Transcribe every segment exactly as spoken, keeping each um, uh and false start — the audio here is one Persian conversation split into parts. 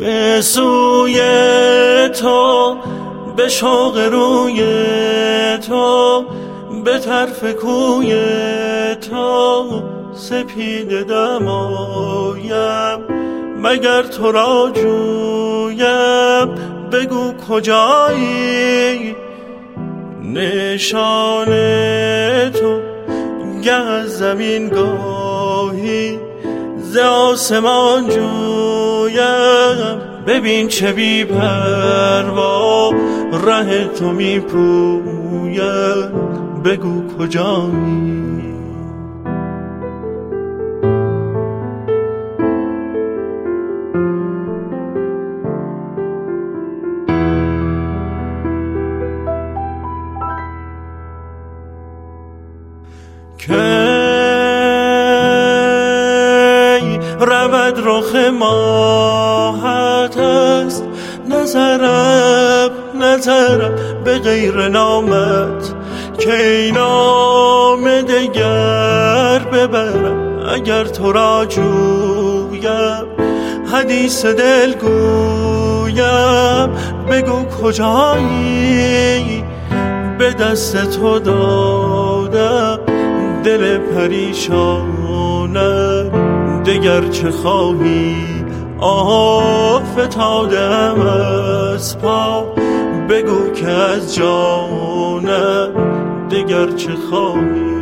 به سوی تو، به شوق روی تو، به طرف کوی تو سپیده دمایم. مگر تو را جویم بگو کجایی، نشان تو گه از زمین گاهی ز آسمان جویم. ببین چه بی پروا ره تو می پویم، بگو کجایی. کی رود رخ ماهت است، نظرم نظرم به غیر نامت، کی نام دگر ببرم اگر تو را جویم. حدیث دل گویم بگو کجایی، به دست تو دادم دل پریشانم. دگر چه خواهی آفتادم از پا، بگو که از جانم دگر چه خواهی.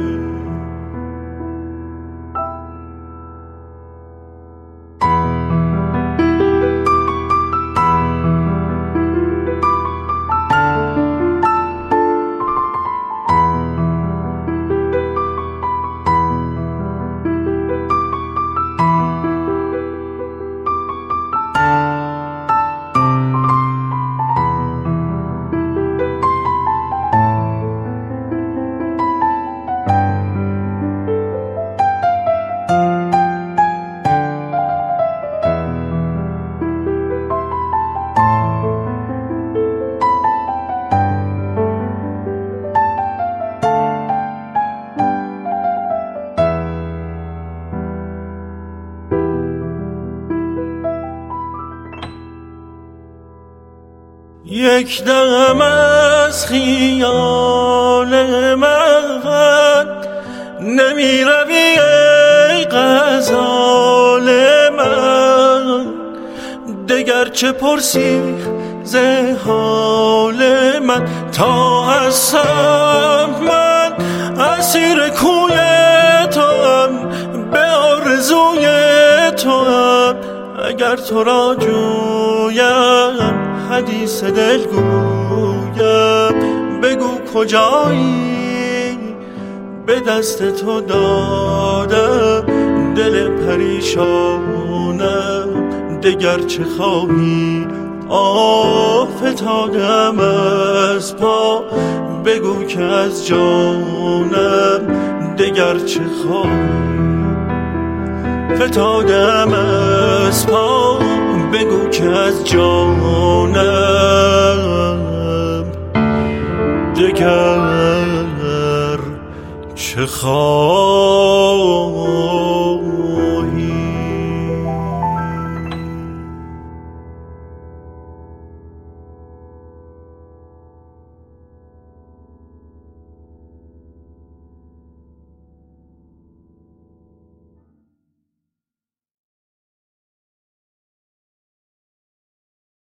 یک دم از خیال من نمی روی ای غزال من، دگر چه پرسی ز حال من، تا هستم من اسیر کوی تو هم، به آرزوی تو هم. اگر تو را جویم حدیث دل گویم، بگو کجایی، به دست تو دادم دل پریشانم. دگر چه خواهی آفتادم از پا، بگو که از جانم دگر چه خواهی. فتادم از پا، بگو که از جانم دگر چه خواهی.